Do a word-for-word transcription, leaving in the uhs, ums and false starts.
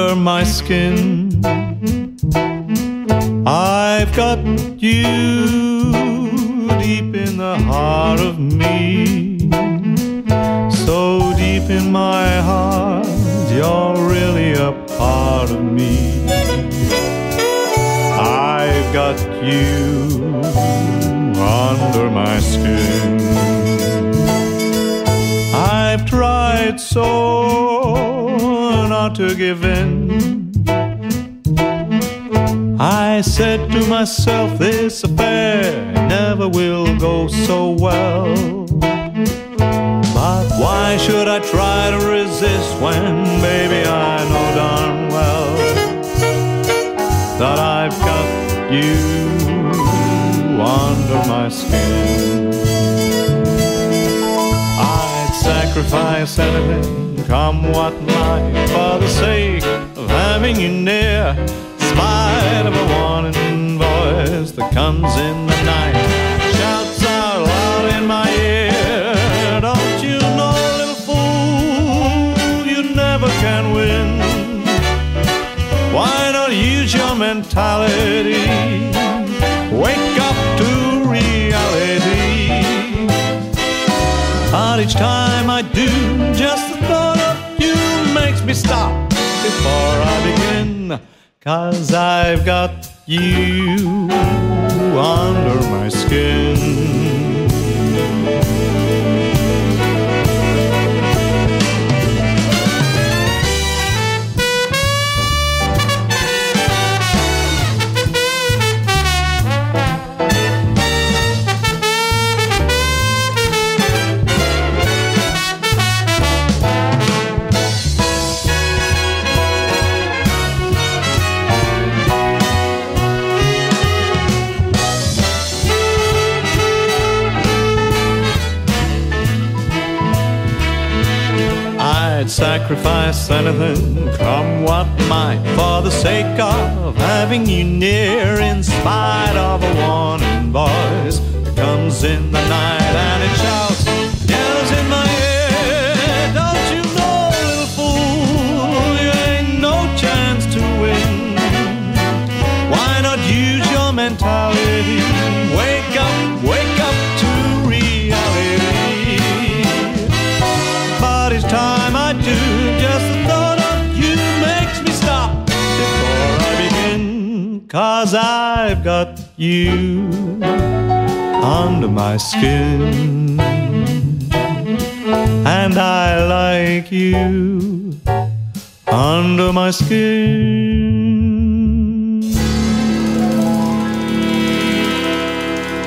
under my skin. I've got you deep in the heart of me, so deep in my heart, you're really a part of me. I've got you under my skin. I've tried so not to give in. I said to myself, this affair never will go so well. But why should I try to resist when, baby, I know darn well that I've got you under my skin. I'd sacrifice anything, come what might, for the sake of having you near. Spite of a warning voice that comes in the night, shouts out loud in my ear, don't you know, little fool, you never can win. Why not use your mentality? Wake up to reality. But each time I do, just the thought of you makes me stop before I begin. 'Cause I've got you under my skin. I'd sacrifice anything, come what might, for the sake of having you near, in spite of a warning voice that comes in the night and it shouts, yells in my ear, don't you know, little fool, you ain't no chance to win. Why not use your mentality? Wake up, wake up to reality. But each time I do, just the thought of you makes me stop before I begin. 'Cause I've got you under my skin, and I like you under my skin.